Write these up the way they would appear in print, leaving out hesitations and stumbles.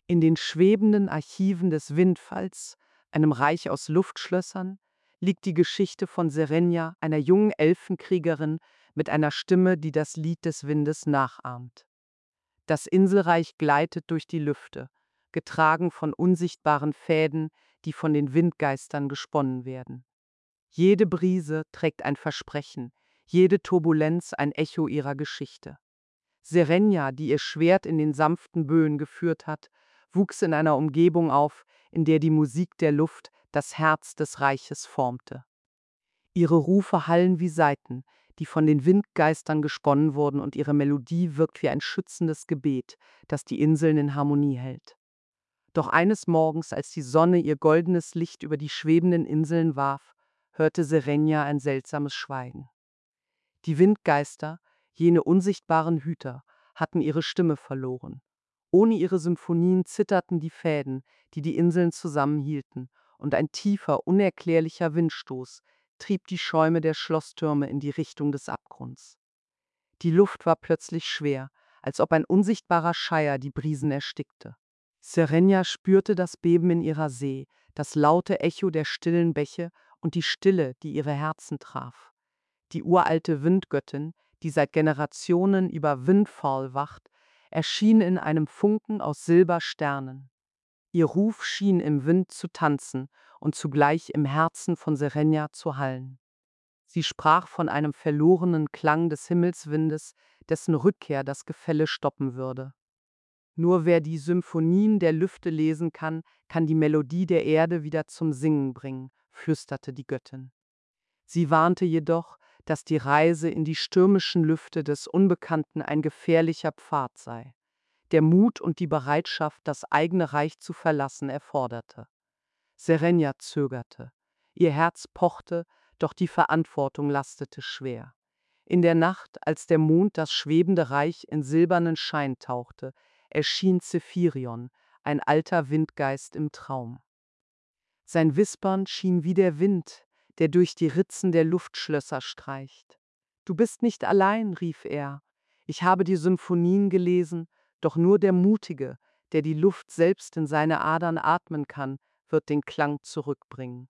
In den schwebenden Archiven des Windfalls, einem Reich aus Luftschlössern, liegt die Geschichte von Serenia, einer jungen Elfenkriegerin mit einer Stimme, die das Lied des Windes nachahmt. Das Inselreich gleitet durch die Lüfte, getragen von unsichtbaren Fäden, die von den Windgeistern gesponnen werden. Jede Brise trägt ein Versprechen, jede Turbulenz ein Echo ihrer Geschichte. Serenia, die ihr Schwert in den sanften Böen geführt hat, wuchs in einer Umgebung auf, in der die Musik der Luft das Herz des Reiches formte. Ihre Rufe hallen wie Saiten, die von den Windgeistern gesponnen wurden, und ihre Melodie wirkt wie ein schützendes Gebet, das die Inseln in Harmonie hält. Doch eines Morgens, als die Sonne ihr goldenes Licht über die schwebenden Inseln warf, hörte Serenia ein seltsames Schweigen. Die Windgeister, jene unsichtbaren Hüter, hatten ihre Stimme verloren. Ohne ihre Symphonien zitterten die Fäden, die die Inseln zusammenhielten, und ein tiefer, unerklärlicher Windstoß trieb die Schäume der Schlosstürme in die Richtung des Abgrunds. Die Luft war plötzlich schwer, als ob ein unsichtbarer Schleier die Brisen erstickte. Serenia spürte das Beben in ihrer See, das laute Echo der stillen Bäche und die Stille, die ihre Herzen traf. Die uralte Windgöttin, die seit Generationen über Windfall wacht, erschien in einem Funken aus Silbersternen. Ihr Ruf schien im Wind zu tanzen und zugleich im Herzen von Serenia zu hallen. Sie sprach von einem verlorenen Klang des Himmelswindes, dessen Rückkehr das Gefälle stoppen würde. Nur wer die Symphonien der Lüfte lesen kann, kann die Melodie der Erde wieder zum Singen bringen, flüsterte die Göttin. Sie warnte jedoch, dass die Reise in die stürmischen Lüfte des Unbekannten ein gefährlicher Pfad sei, der Mut und die Bereitschaft, das eigene Reich zu verlassen, erforderte. Serenia zögerte. Ihr Herz pochte, doch die Verantwortung lastete schwer. In der Nacht, als der Mond das schwebende Reich in silbernen Schein tauchte, erschien Zephyrion, ein alter Windgeist im Traum. Sein Wispern schien wie der Wind, der durch die Ritzen der Luftschlösser streicht. »Du bist nicht allein«, rief er. »Ich habe die Symphonien gelesen, doch nur der Mutige, der die Luft selbst in seine Adern atmen kann, wird den Klang zurückbringen.«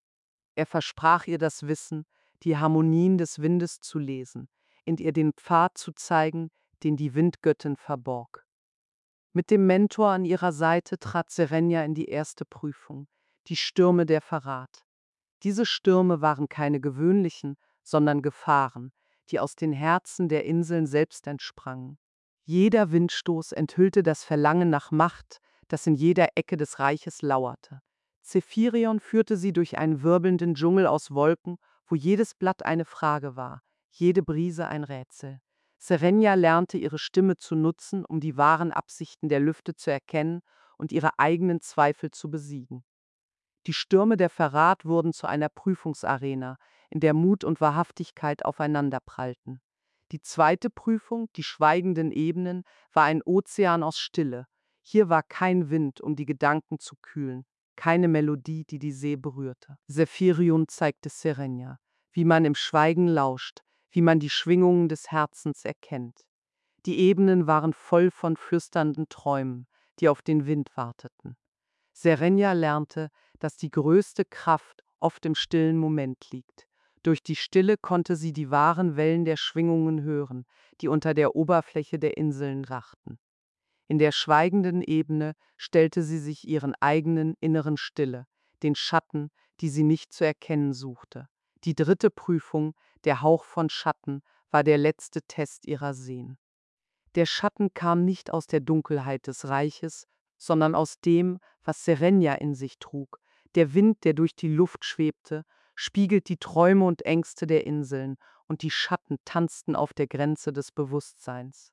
Er versprach ihr das Wissen, die Harmonien des Windes zu lesen, und ihr den Pfad zu zeigen, den die Windgöttin verborg. Mit dem Mentor an ihrer Seite trat Serenia in die erste Prüfung, die Stürme der Verrat. Diese Stürme waren keine gewöhnlichen, sondern Gefahren, die aus den Herzen der Inseln selbst entsprangen. Jeder Windstoß enthüllte das Verlangen nach Macht, das in jeder Ecke des Reiches lauerte. Zephyrion führte sie durch einen wirbelnden Dschungel aus Wolken, wo jedes Blatt eine Frage war, jede Brise ein Rätsel. Serenia lernte ihre Stimme zu nutzen, um die wahren Absichten der Lüfte zu erkennen und ihre eigenen Zweifel zu besiegen. Die Stürme der Verrat wurden zu einer Prüfungsarena, in der Mut und Wahrhaftigkeit aufeinanderprallten. Die zweite Prüfung, die schweigenden Ebenen, war ein Ozean aus Stille. Hier war kein Wind, um die Gedanken zu kühlen, keine Melodie, die die See berührte. Zephyrion zeigte Serenia, wie man im Schweigen lauscht, wie man die Schwingungen des Herzens erkennt. Die Ebenen waren voll von flüsternden Träumen, die auf den Wind warteten. Serenia lernte, dass die größte Kraft oft im stillen Moment liegt. Durch die Stille konnte sie die wahren Wellen der Schwingungen hören, die unter der Oberfläche der Inseln rachten. In der schweigenden Ebene stellte sie sich ihren eigenen inneren Stille, den Schatten, die sie nicht zu erkennen suchte. Die dritte Prüfung, der Hauch von Schatten, war der letzte Test ihrer Sehn. Der Schatten kam nicht aus der Dunkelheit des Reiches, sondern aus dem, was Serenia in sich trug. Der Wind, der durch die Luft schwebte, spiegelt die Träume und Ängste der Inseln, und die Schatten tanzten auf der Grenze des Bewusstseins.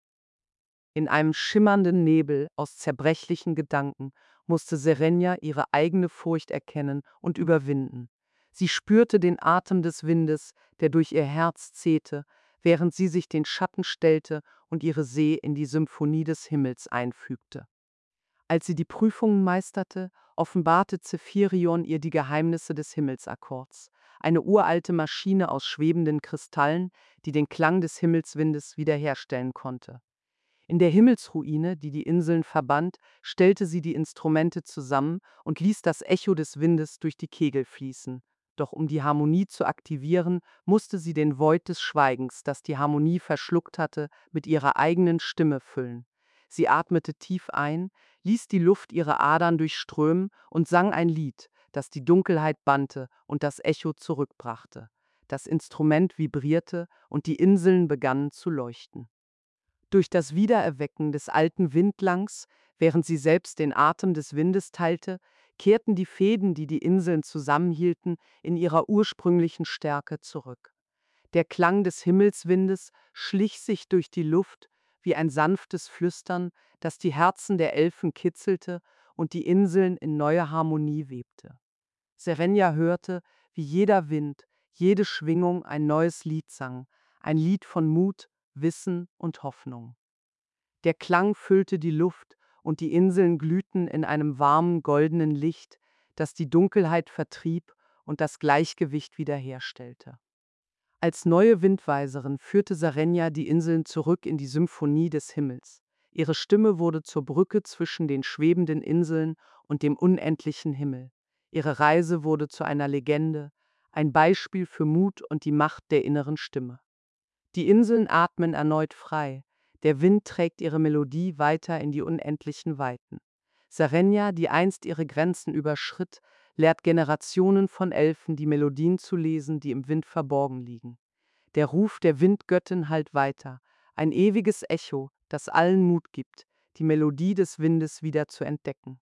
In einem schimmernden Nebel aus zerbrechlichen Gedanken musste Serenia ihre eigene Furcht erkennen und überwinden. Sie spürte den Atem des Windes, der durch ihr Herz zehte, während sie sich den Schatten stellte und ihre See in die Symphonie des Himmels einfügte. Als sie die Prüfungen meisterte, offenbarte Zephyrion ihr die Geheimnisse des Himmelsakkords, eine uralte Maschine aus schwebenden Kristallen, die den Klang des Himmelswindes wiederherstellen konnte. In der Himmelsruine, die die Inseln verband, stellte sie die Instrumente zusammen und ließ das Echo des Windes durch die Kegel fließen. Doch um die Harmonie zu aktivieren, musste sie den Void des Schweigens, das die Harmonie verschluckt hatte, mit ihrer eigenen Stimme füllen. Sie atmete tief ein, ließ die Luft ihre Adern durchströmen und sang ein Lied, das die Dunkelheit bannte und das Echo zurückbrachte. Das Instrument vibrierte und die Inseln begannen zu leuchten. Durch das Wiedererwecken des alten Windlangs, während sie selbst den Atem des Windes teilte, kehrten die Fäden, die die Inseln zusammenhielten, in ihrer ursprünglichen Stärke zurück. Der Klang des Himmelswindes schlich sich durch die Luft wie ein sanftes Flüstern, das die Herzen der Elfen kitzelte und die Inseln in neue Harmonie webte. Serenia hörte, wie jeder Wind, jede Schwingung ein neues Lied sang, ein Lied von Mut, Wissen und Hoffnung. Der Klang füllte die Luft und die Inseln glühten in einem warmen, goldenen Licht, das die Dunkelheit vertrieb und das Gleichgewicht wiederherstellte. Als neue Windweiserin führte Serenia die Inseln zurück in die Symphonie des Himmels. Ihre Stimme wurde zur Brücke zwischen den schwebenden Inseln und dem unendlichen Himmel. Ihre Reise wurde zu einer Legende, ein Beispiel für Mut und die Macht der inneren Stimme. Die Inseln atmen erneut frei. Der Wind trägt ihre Melodie weiter in die unendlichen Weiten. Serenia, die einst ihre Grenzen überschritt, lehrt Generationen von Elfen, die Melodien zu lesen, die im Wind verborgen liegen. Der Ruf der Windgöttin hallt weiter, ein ewiges Echo, das allen Mut gibt, die Melodie des Windes wieder zu entdecken.